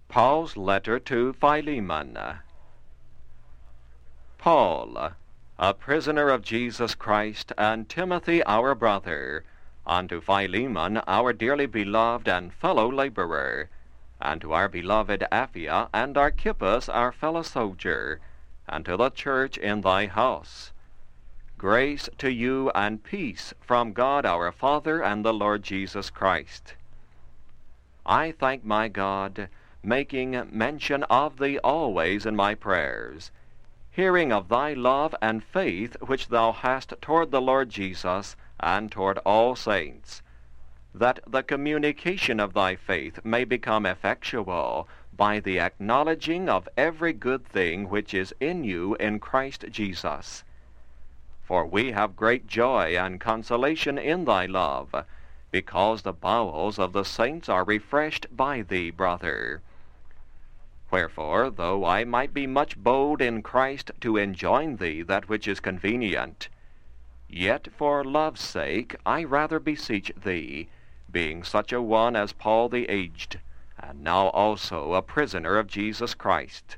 Paul's letter to Philemon. Paul, a prisoner of Jesus Christ, and Timothy our brother, unto Philemon our dearly beloved and fellow laborer, and to our beloved Apphia and Archippus our fellow soldier, and to the church in thy house. Grace to you and peace from God our Father and the Lord Jesus Christ. I thank my God, making mention of thee always in my prayers, hearing of thy love and faith which thou hast toward the Lord Jesus and toward all saints, that the communication of thy faith may become effectual by the acknowledging of every good thing which is in you in Christ Jesus. For we have great joy and consolation in thy love, because the bowels of the saints are refreshed by thee, brother. Wherefore, though I might be much bold in Christ to enjoin thee that which is convenient, yet for love's sake I rather beseech thee, being such a one as Paul the aged, and now also a prisoner of Jesus Christ.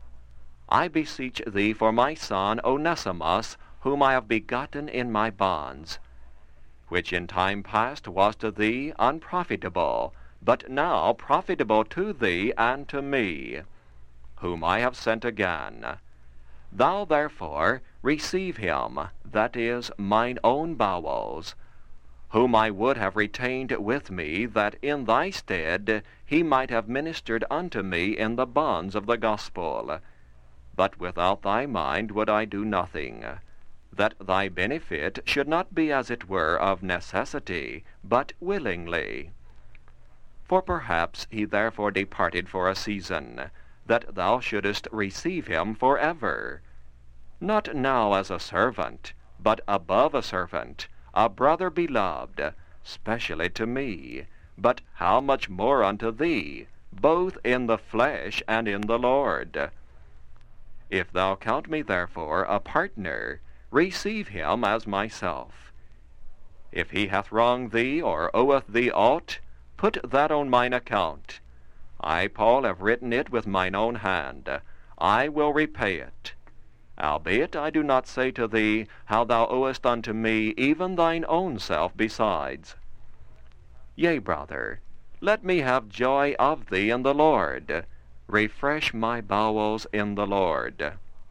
I beseech thee for my son Onesimus, whom I have begotten in my bonds, which in time past was to thee unprofitable, but now profitable to thee and to me, whom I have sent again. Thou therefore receive him, that is, mine own bowels, whom I would have retained with me, that in thy stead he might have ministered unto me in the bonds of the gospel. But without thy mind would I do nothing, that thy benefit should not be as it were of necessity, but willingly. For perhaps he therefore departed for a season, that thou shouldest receive him for ever, not now as a servant, but above a servant, a brother beloved, specially to me, but how much more unto thee, both in the flesh and in the Lord. If thou count me therefore a partner, receive him as myself. If he hath wronged thee, or oweth thee aught, put that on mine account. I, Paul, have written it with mine own hand. I will repay it. Albeit I do not say to thee how thou owest unto me even thine own self besides. Yea, brother, let me have joy of thee in the Lord. Refresh my bowels in the Lord.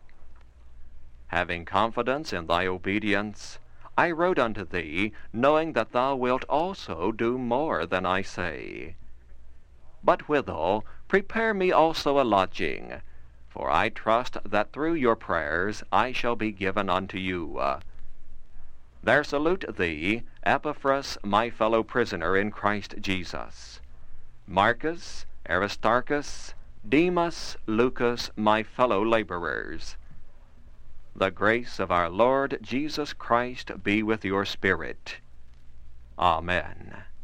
Having confidence in thy obedience, I wrote unto thee, knowing that thou wilt also do more than I say. But withal, prepare me also a lodging, for I trust that through your prayers I shall be given unto you. There salute thee Epaphras, my fellow prisoner in Christ Jesus, Marcus, Aristarchus, Demas, Lucas, my fellow laborers. The grace of our Lord Jesus Christ be with your spirit. Amen.